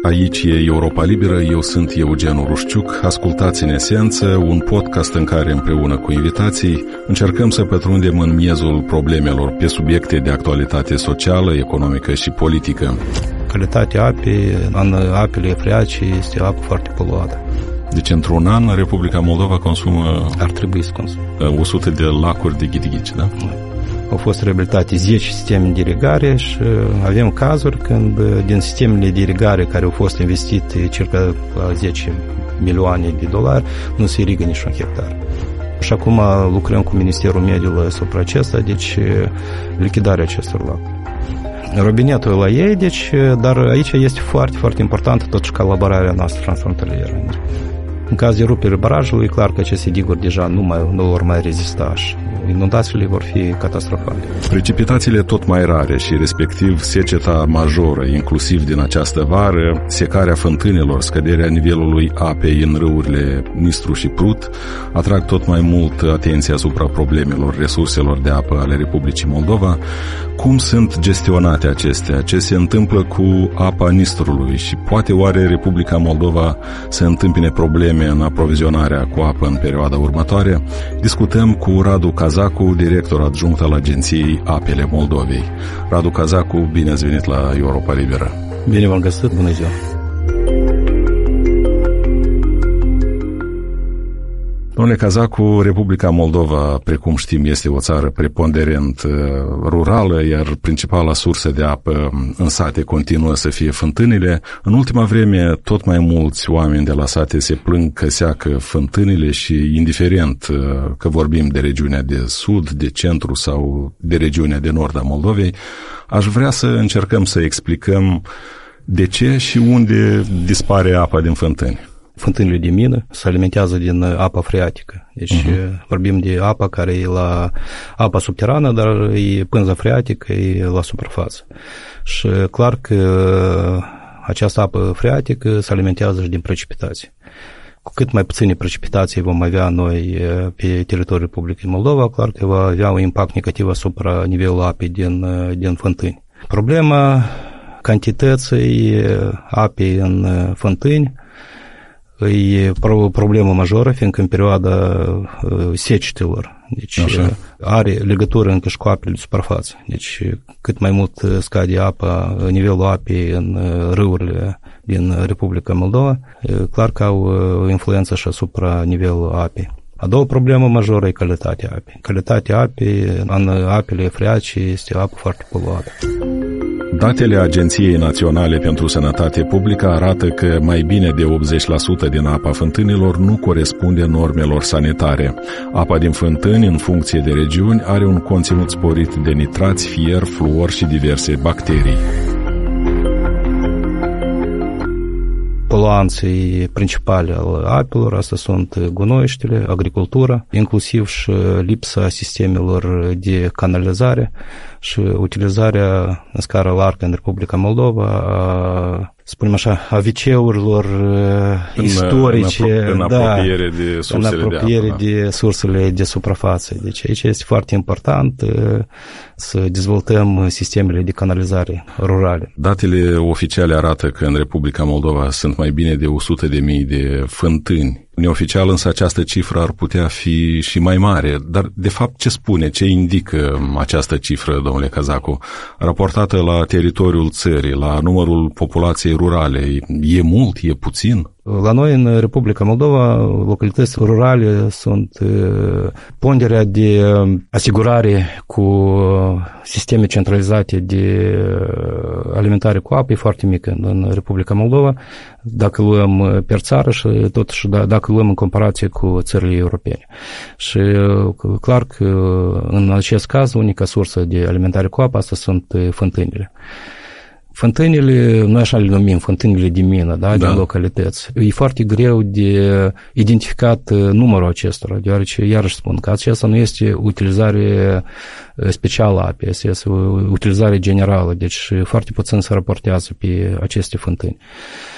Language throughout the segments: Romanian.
Aici e Europa Liberă, eu sunt Eugen Urușciuc. Ascultați În Esență, un podcast în care împreună cu invitații încercăm să pătrundem în miezul problemelor pe subiecte de actualitate socială, economică și politică. Calitatea apei în apele freatice este apă foarte poluată. Deci, într-un an, Republica Moldova consumă... Ar trebui să consumă 100 de lacuri de ghidighici, da? Au fost reabilitate 10 sisteme de irigare și avem cazuri când din sistemele de irigare care au fost investite circa 10 milioane de dolari nu se irigă niciun hectar. Și acum lucrăm cu Ministerul Mediului asupra acesta, deci lichidarea acestor lacuri. Robinetul la ei, deci, dar aici este foarte, foarte importantă totuși colaborarea noastră transfrontalieră. În caz de rupere barajului, e clar că aceste diguri deja nu vor mai rezista și inundațiile vor fi catastrofale. Precipitațiile tot mai rare și respectiv seceta majoră, inclusiv din această vară, secarea fântânilor, scăderea nivelului apei în râurile Nistru și Prut, atrag tot mai mult atenția asupra problemelor resurselor de apă ale Republicii Moldova. Cum sunt gestionate acestea? Ce se întâmplă cu apa Nistrului și poate oare Republica Moldova să întâmpine probleme în aprovizionarea cu apă în perioada următoare? Discutăm cu Radu Cazacu, director adjunct al Agenției Apele Moldovei. Radu Cazacu, bine ați venit la Europa Liberă. Bine v-am găsit, bună ziua! Domnule Cazacu, Republica Moldova, precum știm, este o țară preponderent rurală, iar principala sursă de apă în sate continuă să fie fântânile. În ultima vreme, tot mai mulți oameni de la sate se plâng că seacă fântânile și, indiferent că vorbim de regiunea de sud, de centru sau de regiunea de nord a Moldovei, aș vrea să încercăm să explicăm de ce și unde dispare apa din fântâni. Fântânile de mină se alimentează din apa freatică. Deci vorbim de apa care e la apa subterană, dar e pânza freatică, e la suprafață. Și clar că această apă freatică se alimentează și din precipitații. Cu cât mai puține precipitații vom avea noi pe teritoriul Republicii Moldova, clar că va avea un impact negativ asupra nivelului apei din fântâni. Problema cantității apei în fântâni e o problemă majoră, fiindcă în perioada secetelor, deci are legătură încă și cu apele de suprafață. Deci cât mai mult scade apa, nivelul apei în râurile din Republica Moldova, clar că au influență și asupra nivelului apei. A doua problemă majoră e calitatea apei. Calitatea apei în apele freatice este apă foarte poluată. Datele Agenției Naționale pentru Sănătate Publică arată că mai bine de 80% din apa fântânilor nu corespunde normelor sanitare. Apa din fântâni, în funcție de regiuni, are un conținut sporit de nitrați, fier, fluor și diverse bacterii. Poluanții principale ale apelor, astea sunt gunoiștile, agricultura, inclusiv și lipsa sistemelor de canalizare și utilizarea în scară largă în Republica Moldova spunem așa, a WC-urilor istorice în apropiere de sursele de sursele de suprafață. Deci aici este foarte important să dezvoltăm sistemele de canalizare rurale. Datele oficiale arată că în Republica Moldova sunt mai bine de 100.000 de fântâni. Neoficial însă această cifră ar putea fi și mai mare, dar de fapt ce spune, ce indică această cifră, domnule Cazacu, raportată la teritoriul țării, la numărul populației rurale? E mult, e puțin? La noi în Republica Moldova, localități rurale sunt ponderea de asigurare cu sisteme centralizate de alimentare cu apă e foarte mică în Republica Moldova, dacă luăm per țară și totuși dacă luăm în comparație cu țările europene. Și clar că în acest caz unica sursă de alimentare cu apă asta sunt fântânile. Fântânile, noi așa le numim, fântânile de mină, din localități. E foarte greu de identificat numărul acestora, deoarece, iarăși spun, că acesta nu este utilizare specială a apei, este utilizare generală, deci foarte puțin se raportează pe aceste fântâni.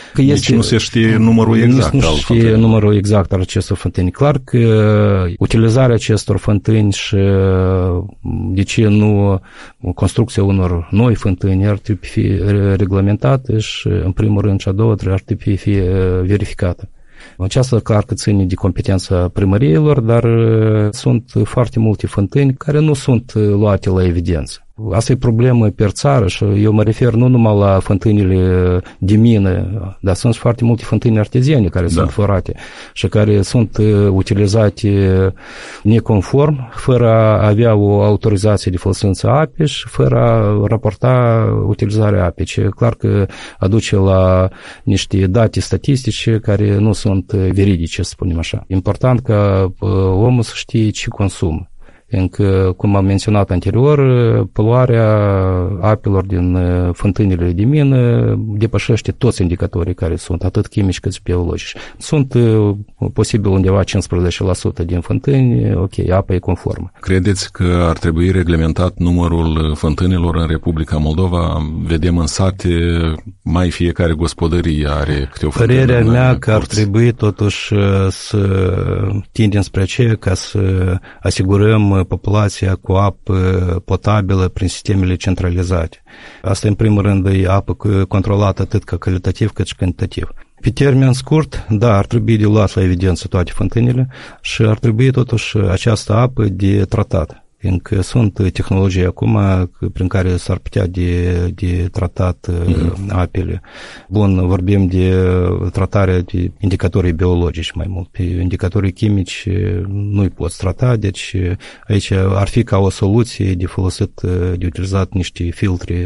Deci nu se știe numărul exact. Nu se știe numărul exact al acestor fântâni. Clar că utilizarea acestor fântâni și de ce nu construcția unor noi fântâni ar trebui fi reglementată și, în primul rând, și a doua ar trebui fi verificată. Aceasta clar că ține de competența primăriilor, dar sunt foarte multe fântâni care nu sunt luate la evidență. Asta e problemă per țară și eu mă refer nu numai la fântânile de mină, dar sunt foarte multe fântâni arteziene care sunt fărate și care sunt utilizate neconform, fără a avea o autorizație de folosință a apei și fără a raporta utilizarea apei, ce clar că aduce la niște date statistice care nu sunt veridice, să spunem așa. Important ca omul să știe ce consumă. Încă, cum am menționat anterior, poluarea apelor din fântânile de mină depășește toți indicatorii care sunt, atât chimici cât și biologici. Sunt posibil undeva 15% din fântâni, ok, apa e conformă. Credeți că ar trebui reglementat numărul fântânilor în Republica Moldova? Vedem în sate, mai fiecare gospodărie are câte o fântână. Părerea mea că ar trebui totuși să tindem spre aceea ca să asigurăm populația cu apă potabilă prin sistemele centralizate. Asta, în primul rând, e apă controlată atât ca calitativ cât și cantitativ. Pe termen scurt, da, ar trebui de luat la evidență toate fântânile și ar trebui totuși această apă de tratat. Încă sunt tehnologii acum prin care s-ar putea de tratat apele. Bun, vorbim de tratarea de indicatorii biologici mai mult. Pe indicatorii chimici nu-i poți trata, deci aici ar fi ca o soluție de folosit, de utilizat niște filtre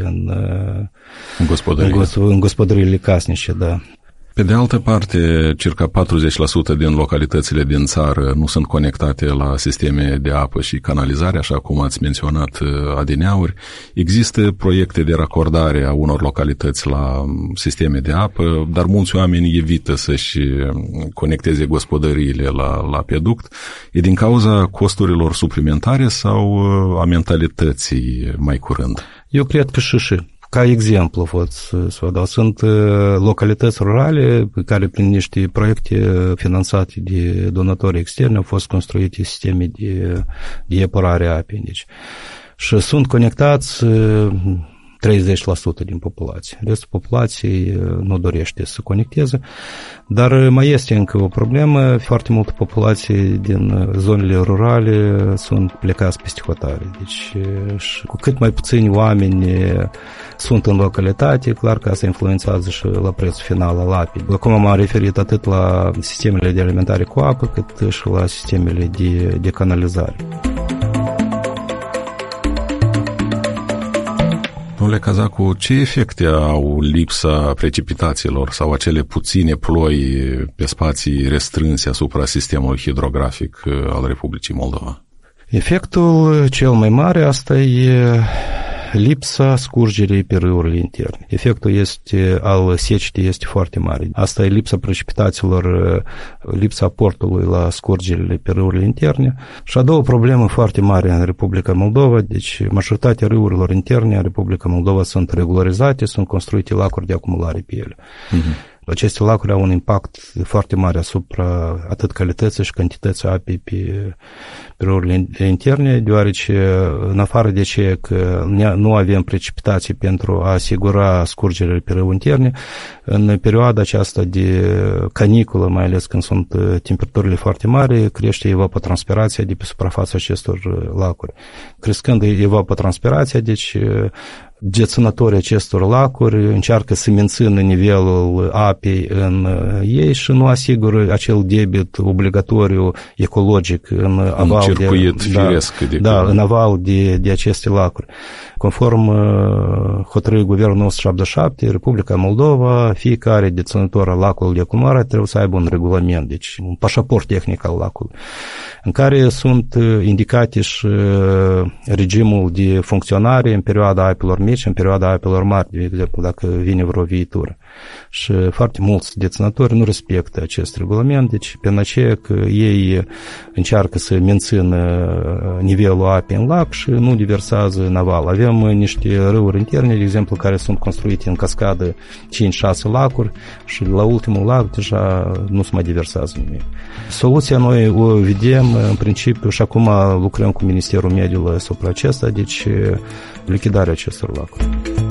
în gospodăriile casnice, da. Pe de altă parte, circa 40% din localitățile din țară nu sunt conectate la sisteme de apă și canalizare, așa cum ați menționat adineauri. Există proiecte de racordare a unor localități la sisteme de apă, dar mulți oameni evită să-și conecteze gospodăriile la peduct. E din cauza costurilor suplimentare sau a mentalității mai curând? Eu cred că și. Ca exemplu, pot să vă dau, sunt localități rurale pe care prin niște proiecte finanțate de donatori externi au fost construite sisteme de epurare a apei. Deci, și sunt conectați 30% din populație. Restul populației nu dorește să conecteze, dar mai este încă o problemă. Foarte multe populații din zonele rurale sunt plecați peste hotare. Deci, și cu cât mai puțini oameni sunt în localitate, clar că asta influențează și la prețul final al apei. Acum m-am referit atât la sistemele de alimentare cu apă, cât și la sistemele de canalizare. Domnule Cazacu, ce efecte au lipsa precipitațiilor sau acele puține ploi pe spații restrânse asupra sistemului hidrografic al Republicii Moldova? Efectul cel mai mare asta e lipsa scurgerii pe râurile interne. Efectul al secetii este foarte mare. Asta e lipsa precipitațiilor, lipsa aportului la scurgerile pe râurile interne. Și a doua problemă foarte mare în Republica Moldova, deci majoritatea râurilor interne în Republica Moldova sunt regularizate, sunt construite lacuri de acumulare pe ele. Aceste lacuri au un impact foarte mare asupra atât calității și cantității apei pe râurile interne, deoarece, în afară de ce că nu avem precipitații pentru a asigura scurgerile pe râuri interne, în perioada aceasta de caniculă, mai ales când sunt temperaturile foarte mari, crește evapotranspirația de pe suprafața acestor lacuri. Crescând evapotranspirația, deci deținătorii acestor lacuri încearcă să mențină nivelul apei în ei și nu asigură acel debit obligatoriu ecologic în aval circuit firesc. În aval de aceste lacuri. Conform hotărârii Guvernului 177, Republica Moldova, fiecare deținător al lacului de acumulare trebuie să aibă un regulament, deci un pașaport tehnic al lacului, în care sunt indicate și regimul de funcționare în perioada apelor mici, în perioada apelor mari, de exemplu, dacă vine vreo viitură. Și foarte mulți deținători nu respectă acest regulament, deci pe aceea că ei încearcă să mențină nivelul apei în lac și nu diversează naval. Avem niște râuri interne, de exemplu, care sunt construite în cascadă 5-6 lacuri și la ultimul lac deja nu se mai diversează nimic. Soluția noi o vedem în principiu și acum lucrăm cu Ministerul Mediului asupra acesta, deci lichidarea acestor lacuri.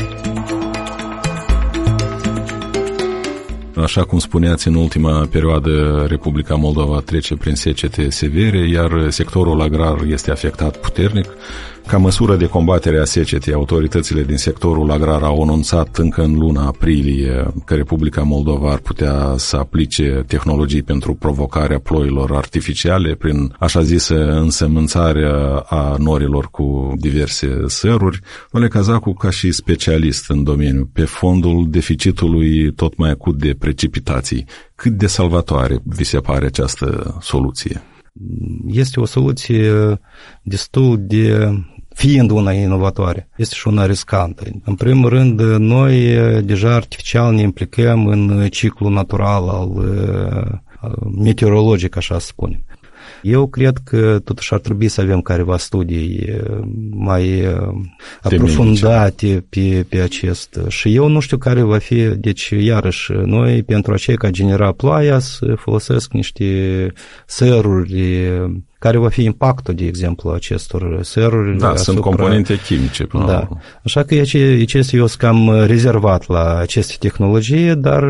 Așa cum spuneați, în ultima perioadă Republica Moldova trece prin secete severe, iar sectorul agrar este afectat puternic. Ca măsură de combatere a secetei, autoritățile din sectorul agrar au anunțat încă în luna aprilie că Republica Moldova ar putea să aplice tehnologii pentru provocarea ploilor artificiale prin așa zisă însămânțare a norilor cu diverse săruri. Domnule Cazacu, ca și specialist în domeniu, pe fondul deficitului tot mai acut de precipitații, cât de salvatoare vi se pare această soluție? Este o soluție destul de, fiind una inovatoare, este și una riscantă. În primul rând, noi deja artificial ne implicăm în ciclul natural al meteorologic, așa să spunem. Eu cred că totuși ar trebui să avem careva studii mai aprofundate pe acest. Și eu nu știu care va fi, deci iarăși noi pentru aceea ca genera ploaia să folosesc niște săruri. Care va fi impactul, de exemplu, acestor săruri? Da, sunt componente chimice. Până la urmă. Așa că eu sunt cam rezervat la aceste tehnologii, dar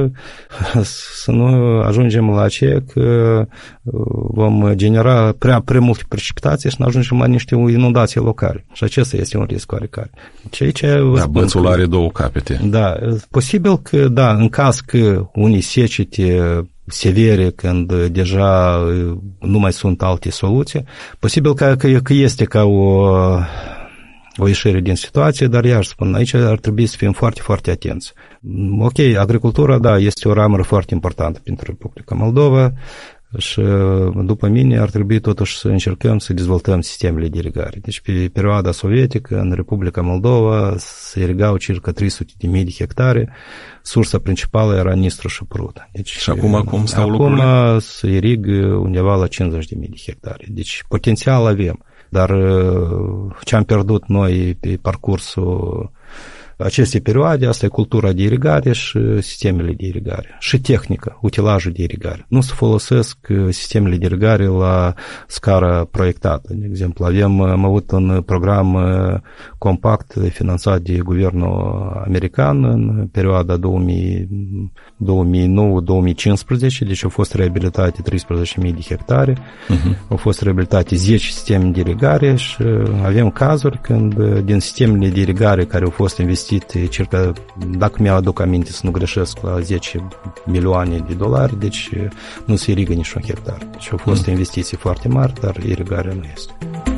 să nu ajungem la aceea că vom genera prea multe precipitații și ne ajungem la niște inundații locale. Și acesta este un risc oarecare. Bățul are două capete. Da, posibil că, da, în caz că unii secete severe, când deja nu mai sunt alte soluții. Posibil că este ca o ieșire din situație, dar iar spun, aici ar trebui să fim foarte, foarte atenți. Ok, agricultura, da, este o ramură foarte importantă pentru Republica Moldova și după mine ar trebui totuși să încercăm să dezvoltăm sistemele de irigare. Deci pe perioada sovietică în Republica Moldova se irigau circa 300.000 de hectare. Sursa principală era Nistru și Prut. Deci, și acum cum stau lucrurile? Acum se irigă undeva la 50.000 de hectare. Deci potențial avem. Dar ce am pierdut noi pe parcursul acestei perioade, asta e cultura de irigare și sistemele de irigare. Și tehnică, utilajul de irigare. Nu se folosesc sistemele de irigare la scară proiectată. De exemplu, am avut un program compact finanțat de guvernul american în perioada 2009-2015, deci au fost reabilitate 13.000 de hectare, au fost reabilitate 10 sisteme de irigare și avem cazuri când din sistemele de irigare care au fost investite circa, dacă mi-aduc aminte să nu greșesc, la 10 milioane de dolari, deci nu se irigă niciun hectar. Deci au fost investiții foarte mari, dar irigarea nu este.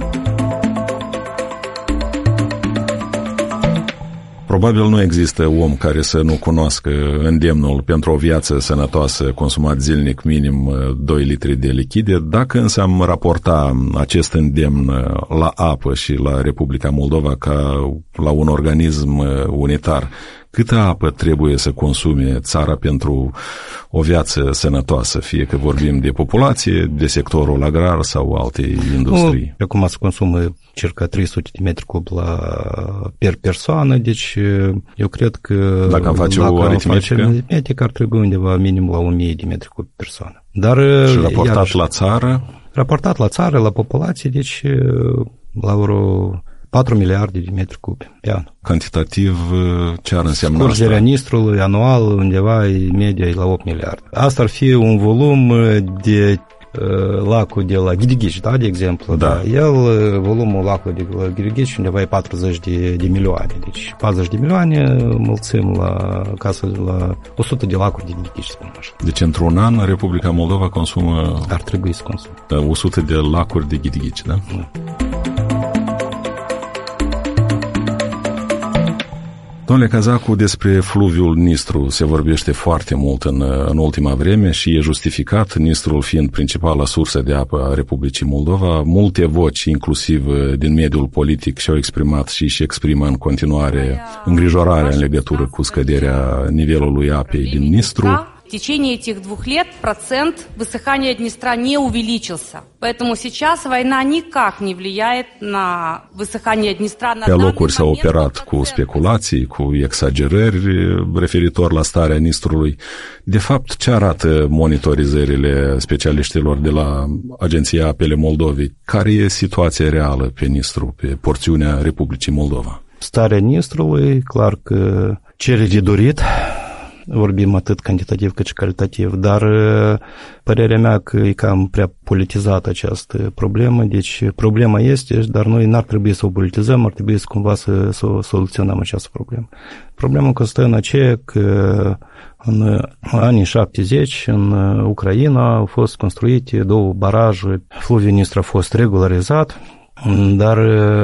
Probabil nu există om care să nu cunoască îndemnul pentru o viață sănătoasă, consumat zilnic minim 2 litri de lichide. Dacă însă am raporta acest îndemn la apă și la Republica Moldova ca la un organism unitar, câtă apă trebuie să consume țara pentru o viață sănătoasă, fie că vorbim de populație, de sectorul agrar sau alte industrii? Acum se consumă circa 300 de metri cub per persoană, deci eu cred că dacă am face o aritmetică, ar trebui undeva minim la 1000 de metri cub persoană. Dar, și raportat la țară? Raportat la țară, la populație, deci la vreo 4 miliarde de metri cubi pe an. Cantitativ, ce ar însemna asta? Scurgerea Nistrului anual undeva media e la 8 miliarde. Asta ar fi un volum de lacul de la Ghidighici, da, de exemplu. Da. Volumul lacului de la Ghidighici undeva e 40 de milioane. Deci 40 de milioane mulțim la 100 de lacuri de Ghidighici, spun așa. Deci într-un an Republica Moldova consumă... Ar trebui să consumă. 100 de lacuri de Ghidighici, da? Da. Domnule Cazacu, despre fluviul Nistru se vorbește foarte mult în ultima vreme și e justificat, Nistrul fiind principala sursă de apă a Republicii Moldova. Multe voci, inclusiv din mediul politic, și-au exprimat și exprimă în continuare îngrijorarea în legătură cu scăderea nivelului apei din Nistru. В течение этих 2 лет процент высыхания Днестра не увеличился. Поэтому сейчас война никак не влияет на высыхание Днестра. Pe locuri s-a operat cu speculații, cu exagerări referitor la starea Nistrului. De fapt, ce arată monitorizările specialiștilor de la Agenția Apele Moldovei? Care e situația reală pe Nistru, pe porțiunea Republicii Moldova? Starea Nistrului, clar că cere de dorit. Vorbim atât cantitativ cât și calitativ, dar părerea mea că e cam prea politizată această problemă, deci problema este, dar noi n-ar trebui să o politizăm, ar trebui să cumva să soluționăm această problemă. Problema constă în aceea că în anii 70 în Ucraina au fost construite 2 baraje, fluviul Nistru a fost regularizat, dar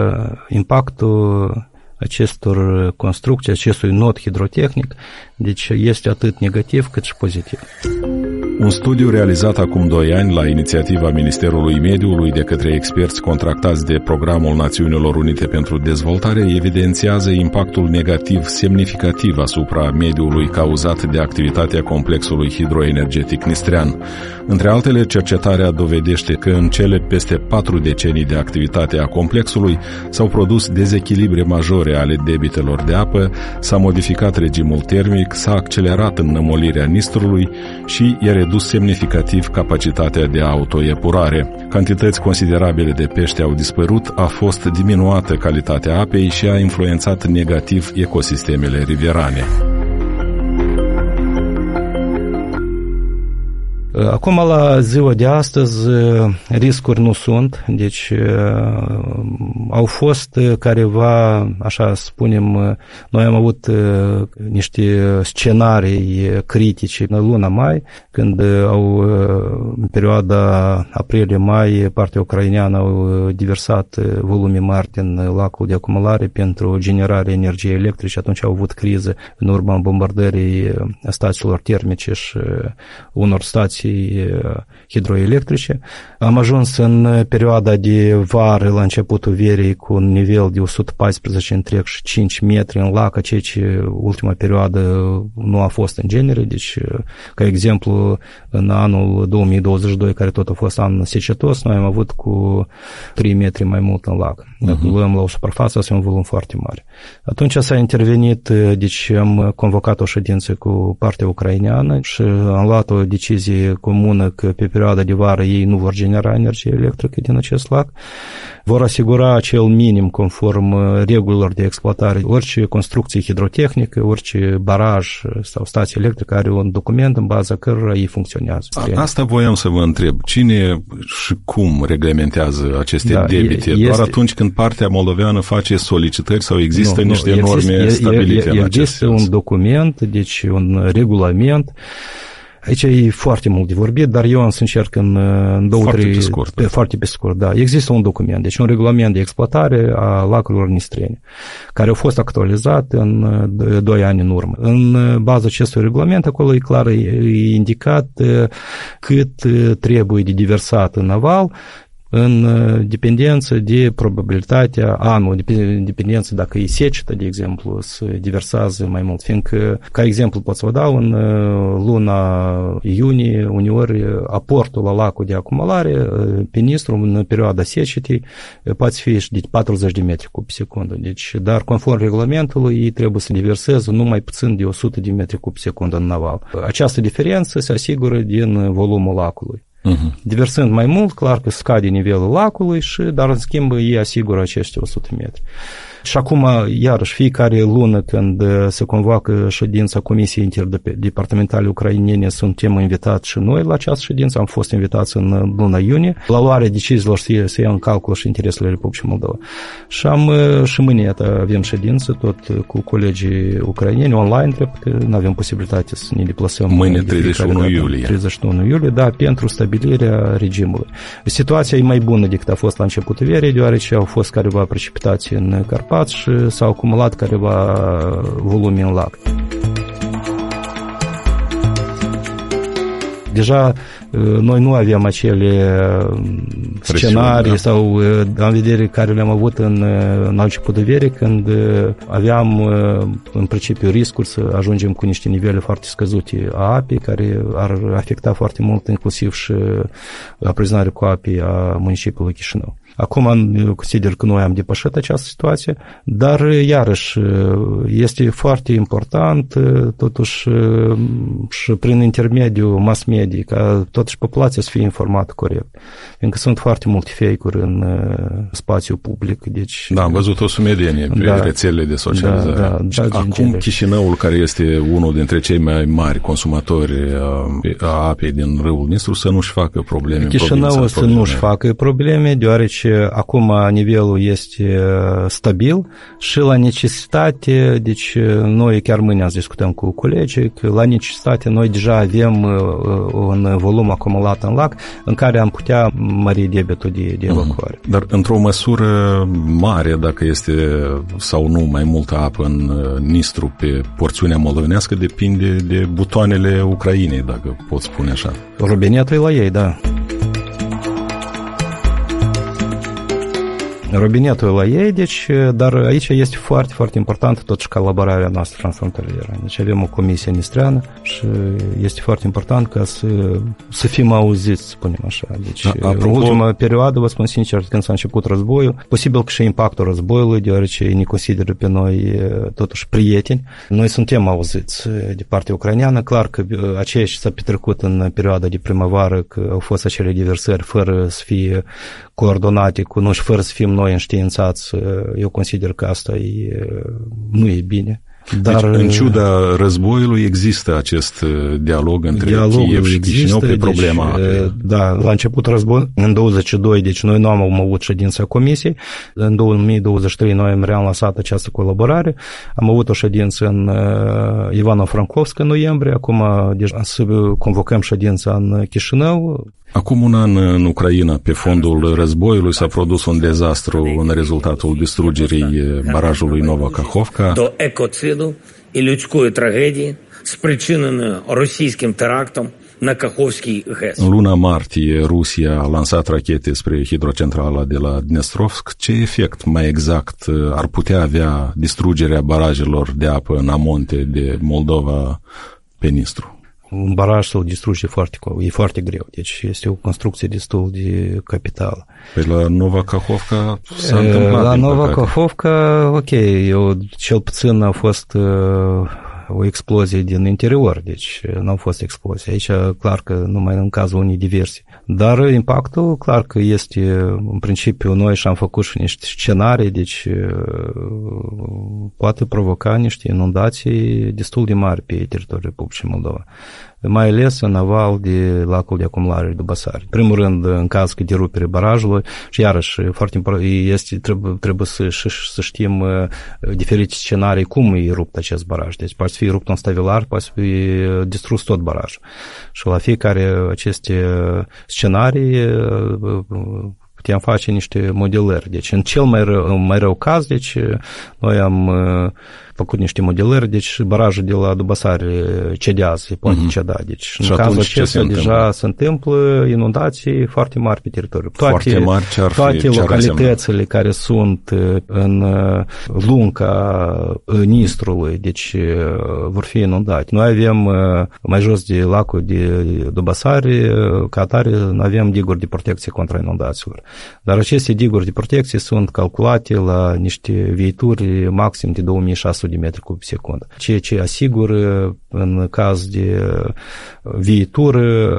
impactul acestor construcții, acestui nod hidrotehnic, deci este atât negativ cât și pozitiv. Un studiu realizat acum 2 ani la inițiativa Ministerului Mediului de către experți contractați de Programul Națiunilor Unite pentru Dezvoltare evidențiază impactul negativ semnificativ asupra mediului cauzat de activitatea complexului hidroenergetic nistrean. Între altele, cercetarea dovedește că în cele peste 4 decenii de activitate a complexului s-au produs dezechilibre majore ale debitelor de apă, s-a modificat regimul termic, s-a accelerat înnămolirea Nistrului și i-a redus semnificativ capacitatea de autoepurare. Cantități considerabile de pește au dispărut, a fost diminuată calitatea apei și a influențat negativ ecosistemele rivierane. Acum, la ziua de astăzi, riscuri nu sunt, deci au fost careva, așa spunem, noi am avut niște scenarii critice în luna mai, când în perioada aprilie-mai, partea ucraineană au diversat volume mari din lacul de acumulare pentru generarea energiei electrice, atunci au avut criză în urma bombardării stațiilor termice și unor stații hidroelectrice. Am ajuns în perioada de vară, la începutul verii, cu un nivel de 114,5 metri în lac, ceea ce ultima perioadă nu a fost în genere. Deci, ca exemplu, în anul 2022, care tot a fost an secetos, noi am avut cu 3 metri mai mult în lac. Dacă luăm la o suprafață, este un volum foarte mare. Atunci s-a intervenit, deci am convocat o ședință cu partea ucraineană și am luat o decizie comună că pe perioada de vară ei nu vor genera energie electrică din acest lac, vor asigura acel minim conform regulilor de exploatare. Orice construcție hidrotehnică, orice baraj sau stație electrică are un document în baza cărora ei funcționează. Asta voiam să vă întreb. Cine și cum reglementează aceste debite? Doar atunci când partea moldoveană face solicitări sau există niște norme stabilite în acest sens? Există un document, deci un regulament. Aici e foarte mult de vorbit, dar eu am să încerc în 2-3... Foarte pe scurt, da. Există un document, deci un regulament de exploatare a lacurilor nistrene, care a fost actualizat în 2 ani în urmă. În baza acestui regulament, acolo e clar e indicat cât trebuie de diversat în aval, în dependență de probabilitatea anului, dependență dacă e secetă, de exemplu, se diversează mai mult, fiindcă, ca exemplu pot să vă dau, în luna iunie, uneori aportul la lacul de acumulare pe Nistru, în perioada secetei, poate fi și de 40 de metri cub pe secundă. Deci, dar conform regulamentului, ei trebuie să diverseze nu mai puțin de 100 de metri cub pe secundă în naval. Această diferență se asigură din volumul lacului. Diversând mai mult, clar că scade nivelul lacului, dar în schimb ei asigură acești 100 metri. Și acum, iarăși, fiecare lună când se convoacă ședința Comisiei Interdepartamentale Ucrainene, suntem invitați și noi la această ședință, am fost invitați în luna iunie, la luarea deciziilor să ia în calcul și interesele Republicii Moldova. Și mâine avem ședință, tot cu colegii ucraineni, online, drept că nu avem posibilitate să ne deplasăm. Mâine 31 iulie. 31 iulie, da, pentru stabilirea regimului. Situația e mai bună decât a fost la începutul verii, deoarece au fost careva precipitații în Carpați, suprafață și s-au acumulat careva volume în lac. Deja noi nu aveam acele scenarii sau în vedere care le-am avut în început de verii, când aveam în principiu riscuri să ajungem cu niște nivele foarte scăzute a apei, care ar afecta foarte mult inclusiv și aprovizionarea cu apei a municipiului Chișinău. Acum eu consider că noi am depășit această situație, dar iarăși este foarte important totuși și prin intermediul mass media ca totuși populația să fie informată corect. Pentru că sunt foarte multe fake-uri în spațiul public. Deci, da, am văzut o sumedenie pe rețelele de socializare. Da, acum Chișinăul, care este unul dintre cei mai mari consumatori a apei din râul Nistru, să nu-și facă probleme. Chișinăul să nu-și facă probleme, deoarece acum nivelul este stabil și la necesitate, deci noi chiar mâine azi discutăm cu colegii, că la necesitate noi deja avem un volum acumulat în lac în care am putea mări debitul de evacuare. Dar într-o măsură mare, dacă este sau nu mai multă apă în Nistru pe porțiunea moldovenească, depinde de butoanele Ucrainei, dacă pot spune așa. Robinetul e la ei, da. Robinetul la ei, deci, dar aici este foarte, foarte important totuși colaborarea noastră transfrontalieră. Deci avem o comisie nistreană și este foarte important ca să fim auziți, să spunem așa. Deci, în ultima perioadă, vă spun sincer, când s-a început războiul, posibil că și impactul războiului, deoarece ne consideră pe noi totuși prieteni. Noi suntem auziți de partea ucraineană. Clar că aceea ce s-a petrecut în perioada de primăvară, că au fost acele diversări fără să fie coordonate cu noi și fără să fim noi înștiințați, eu consider că asta nu e bine. Dar, deci, în ciuda războiului, există acest dialog între Kiev și Chișinău pe problema apei. Da, la început război, în 22, deci noi nu am avut ședința comisiei. În 2023 noi am relansat această colaborare. Am avut o ședință în Ivano-Francovsk în noiembrie. Acum deja să convocăm ședința în Chișinău. Acum un an în Ucraina, pe fondul războiului, s-a produs un dezastru în rezultatul distrugerii barajului Nova Kakhovka. До екоциду і людської трагедії, спричиненої російським терактом на Каховський ГЕС. În luna martie, Rusia a lansat rachete spre hidrocentrala de la Dnestrovsk. Ce efect mai exact ar putea avea distrugerea barajelor de apă în amonte de Moldova pe Nistru? Un baraj să-l distruge e foarte greu, deci este o construcție destul de capitală. Păi la Nova Kakhovka s-a întâmplat. La Nova Kakhovka, ok, cel puțin a fost o explozie din interior, deci nu au fost explozii. Aici, clar că numai în cazul unei diversii. Dar impactul, clar că este, în principiu, noi și-am făcut și niște scenarii, deci poate provoca niște inundații destul de mari pe teritoriul Republicii Moldova, mai ales în aval de lacul de acumulare de Basari. În primul rând, în caz că derupere barajului, și iarăși, foarte important, trebuie să știm diferite scenarii cum e rupt acest baraj. Deci poate să fie rupt un stavilar, poate să fie distrus tot barajul. Și la fiecare aceste scenarii putem face niște modelări. Deci în cel mai rău caz, deci noi am făcut niște modelări, deci barajul de la Dubasari cedează, poate ceda. Deci în cazul acesta deja se întâmplă inundații foarte mari pe teritoriu. Toate localitățile care sunt în lunga Nistrului, deci vor fi inundate. Noi avem mai jos de lacul de Dubasari, ca atare, avem diguri de protecție contra inundațiilor. Dar aceste diguri de protecție sunt calculate la niște viituri maxim de 2600 de metri cub pe secundă, ceea ce asigură în caz de viitor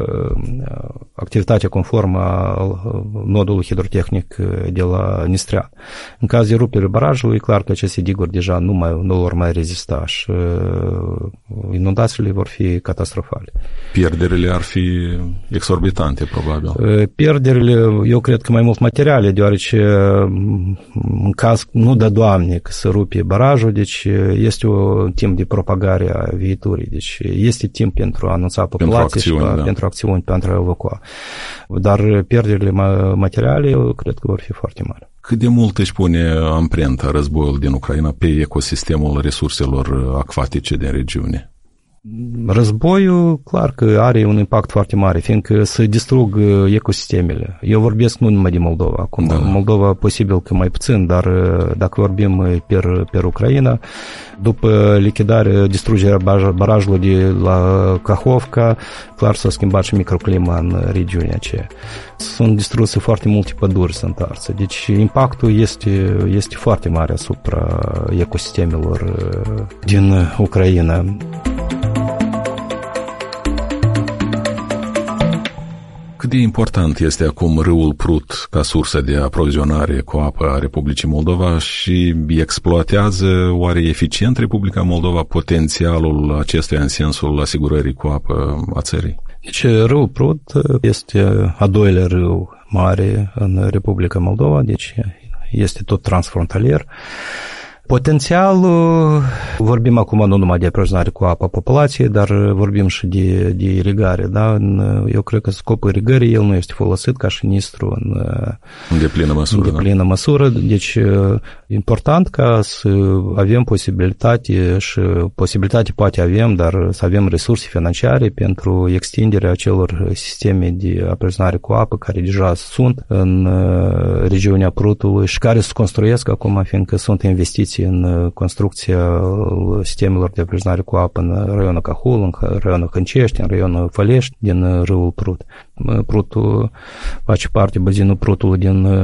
activitatea conformă a nodului hidrotehnic de la Nistrean. În caz de rupere barajului, clar că aceste diguri deja nu vor mai rezista și inundațiile vor fi catastrofale. Pierderile ar fi exorbitante, probabil. Pierderile, eu cred că mai mult materiale, deoarece în caz, nu de Doamne, că se rupe barajul, deci este un timp de propagare a viiturii, deci este timp pentru a anunța populației pentru acțiuni, pentru a evacua. Dar pierderile materiale, eu cred că vor fi foarte mari. Cât de mult își pune amprenta războiul din Ucraina pe ecosistemul resurselor acvatice din regiune? Războiul, clar că are un impact foarte mare, fiindcă se distrug ecosistemele. Eu vorbesc nu numai de Moldova. Acum, Moldova posibil că mai puțin, dar dacă vorbim per Ucraina, după lichidarea, distrugerea barajului de la Cahovca, clar s-a schimbat și microclima în regiunea aceea. Sunt distruse foarte multe păduri, sunt arse. Deci impactul este foarte mare asupra ecosistemelor din Ucraina. Cât de important este acum râul Prut ca sursă de aprovizionare cu apă a Republicii Moldova și exploatează oare eficient Republica Moldova potențialul acestuia în sensul asigurării cu apă a țării? Deci râul Prut este a doilea râu mare în Republica Moldova, deci este tot transfrontalier. Potențialul, vorbim acum nu numai de aprovizionare cu apă a populației, dar vorbim și de irigare. Da? Eu cred că scopul irigării el nu este folosit ca și Nistru în deplină măsură. Deci, important ca să avem posibilitate și posibilitate poate avem, dar să avem resurse financiare pentru extinderea acelor sisteme de aprovizionare cu apă care deja sunt în regiunea Prutului și care se construiesc acum, fiindcă sunt investiții în construcția sistemelor de aprovizionare cu apă în raionul Cahul, în raionul Hâncești, în raionul Fălești, din râul Prut. Prutul face parte, bazinul Prutului din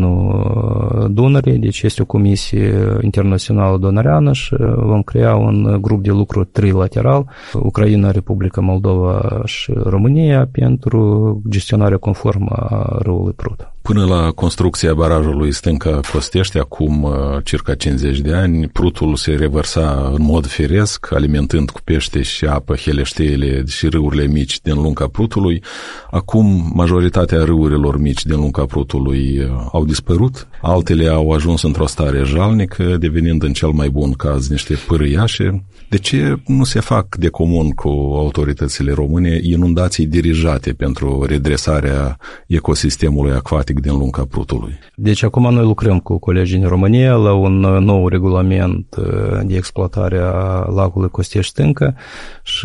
bazinul Dunării, deci este o comisie internațională dunăreană și vom crea un grup de lucru trilateral, Ucraina, Republica Moldova și România, pentru gestionarea conformă a râului Prut. Până la construcția barajului Stânca Costești, acum circa 50 de ani, Prutul se revărsa în mod firesc, alimentând cu pește și apă heleșteile și râurile mici din lunga Prutului. Acum, majoritatea râurilor mici din lunga Prutului au dispărut, altele au ajuns într-o stare jalnică, devenind în cel mai bun caz niște pârâiașe. De ce nu se fac de comun cu autoritățile române inundații dirijate pentru redresarea ecosistemului acvatic din lunga Prutului? Deci acum noi lucrăm cu colegii din România la un nou regulament de exploatare a lacului Costești-Stânca și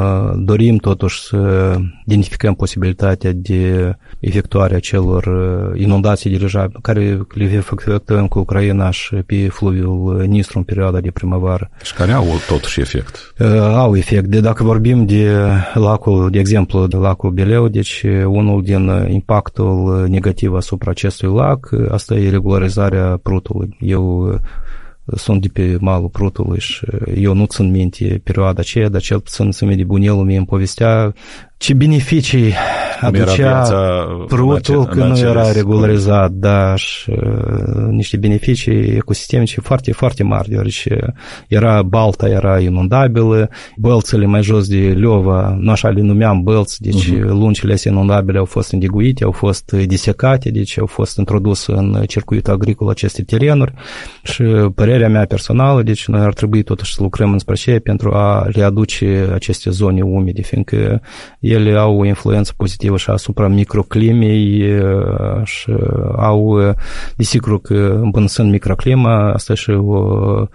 dorim totuși să identificăm posibilitatea de efectuarea celor inundații dirijabile care le efectuăm cu Ucraina și pe fluviul Nistru în perioada de primăvară. Și care au totuși efect? Au efect. Dacă vorbim de lacul, de exemplu, de lacul Beleu, deci unul din impactul negativ asupra acestui lac, asta e regularizarea Prutului. Eu sunt de pe malul Prutului și eu nu țin minte perioada aceea, dar cel puțin să de bunelul mie îmi povestea ce beneficii aducea Prutul când nu era regularizat, da, și niște beneficii ecosistemice foarte, foarte mari, deoarece era balta, era inundabilă, bălțele mai jos de Leova, nu așa le numeam bălți, deci lungile astea inundabile au fost îndiguite, au fost disecate, deci au fost introduse în circuitul agricol aceste terenuri și părerea mea personală, deci noi ar trebui totuși să lucrăm înspre aceea pentru a readuce aceste zone umede, fiindcă ele au o influență pozitivă și asupra microclimei și au, desigur că îmbunătățind microclima, asta și o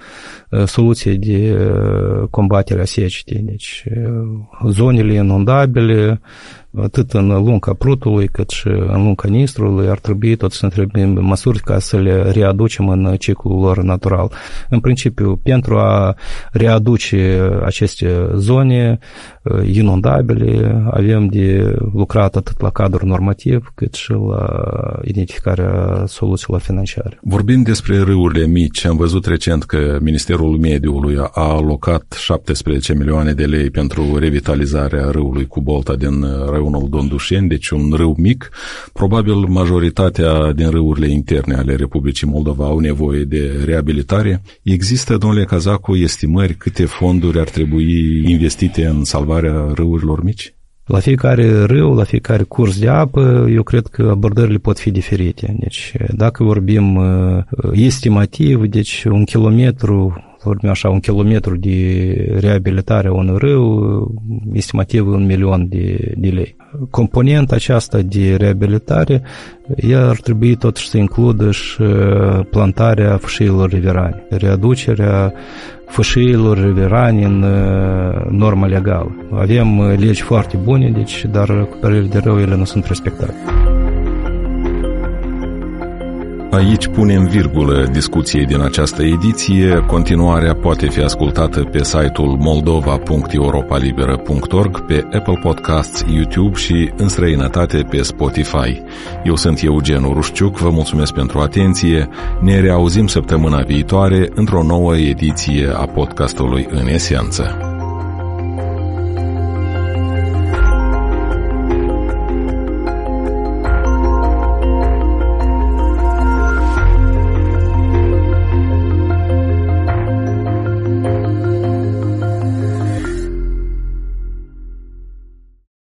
soluție de combatere a secetei. Deci zonele inundabile, atât în lunga Prutului cât și în lunga Nistrului, ar trebui tot să întrebim măsuri ca să le readucem în ciclul lor natural. În principiu, pentru a readuce aceste zone inundabile, avem de lucrat atât la cadrul normativ cât și la identificarea soluțiilor financiare. Vorbind despre râurile mici, am văzut recent că Ministerul Mediului a alocat 17 milioane de lei pentru revitalizarea râului Cubolta din raionul Dondușeni, deci un râu mic. Probabil majoritatea din râurile interne ale Republicii Moldova au nevoie de reabilitare. Există, domnule Cazacu, estimări câte fonduri ar trebui investite în salvarea râurilor mici? La fiecare râu, la fiecare curs de apă, eu cred că abordările pot fi diferite. Deci, dacă vorbim estimativ, deci un kilometru de reabilitare a unui râu, estimativ 1.000.000 de lei. Componenta aceasta de reabilitare, ea ar trebui totuși să includă și plantarea fâșiilor riverane, readucerea fâșiilor riverane în norma legală. Avem legi foarte bune, deci, dar recuperările de râu ele nu sunt respectate. Aici punem virgulă discuției din această ediție. Continuarea poate fi ascultată pe site-ul moldova.europalibera.org, pe Apple Podcasts, YouTube și în străinătate pe Spotify. Eu sunt Eugen Urușciuc, vă mulțumesc pentru atenție. Ne reauzim săptămâna viitoare într-o nouă ediție a podcastului În Esență.